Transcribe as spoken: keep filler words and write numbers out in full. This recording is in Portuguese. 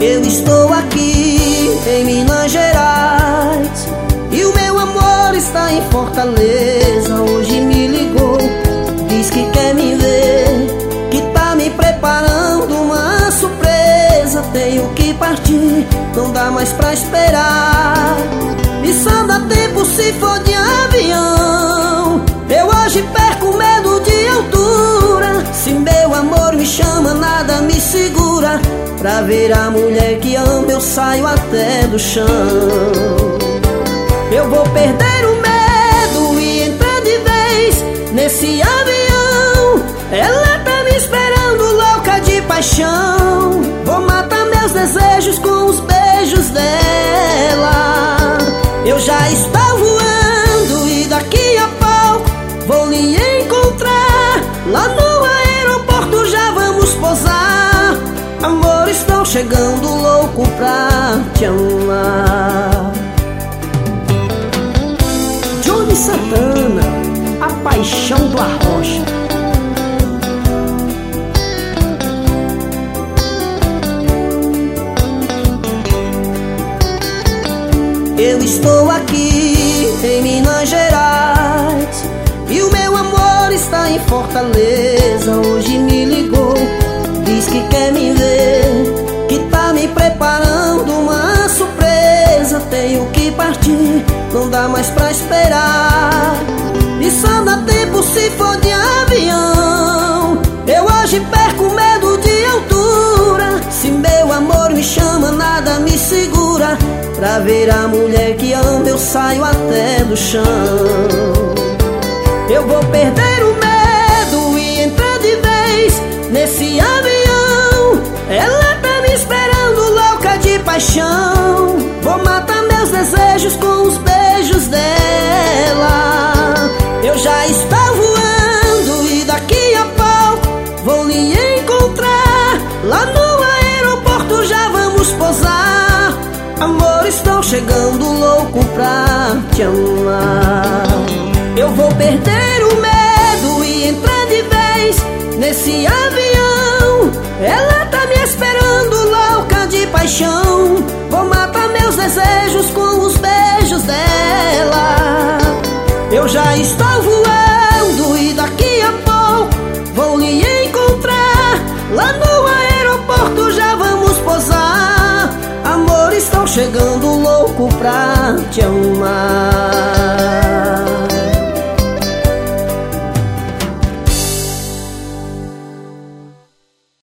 Eu estou aqui em Minas Gerais e o meu amor está em Fortaleza. Hoje me ligou, diz que quer me ver, que tá me preparando uma surpresa. Tenho que partir, não dá mais pra esperar, e só dá tempo se for de avião. Eu hoje perco medo de altura, se meu amor me chama nada me segura. Pra ver a mulher que amo eu saio até do chão. Eu vou perder o medo e entrar de vez nesse avião. Ela tá me esperando louca de paixão. Vou matar meus desejos com os beijos dela. Eu já estou voando e daqui a pouco vou lhe encontrar. Lá no aeroporto já vamos pousar. Amor, estou chegando louco pra te amar. Johnny Santana, a paixão do Arrocha. Eu estou aqui em Minas Gerais e o meu amor está em Fortaleza. Hoje me ligou, diz que quer me ver, que tá me preparando uma surpresa. Tenho que partir, não dá mais pra esperar, e só dá tempo se for de avião. Eu hoje perco medo de altura, se meu amor me chama nada me segura. Pra ver a mulher que amo eu saio até do chão. Eu vou perder o medo e entrar de vez nesse avião. Ela tá me esperando louca de paixão. Vou matar meus desejos com os beijos dela. Eu já estou voando e daqui a pouco vou lhe encontrar. Lá no aeroporto já vamos pousar. Amor, estou chegando louco pra te amar. Eu vou perder o medo e entrar de vez nesse avião. Ela tá me esperando louca de paixão. Vou matar meus desejos com os beijos dela. Eu já estou voando e daqui a pouco vou lhe encontrar. Lá no aeroporto já vamos pousar. Amor, estou chegando louco pra te amar.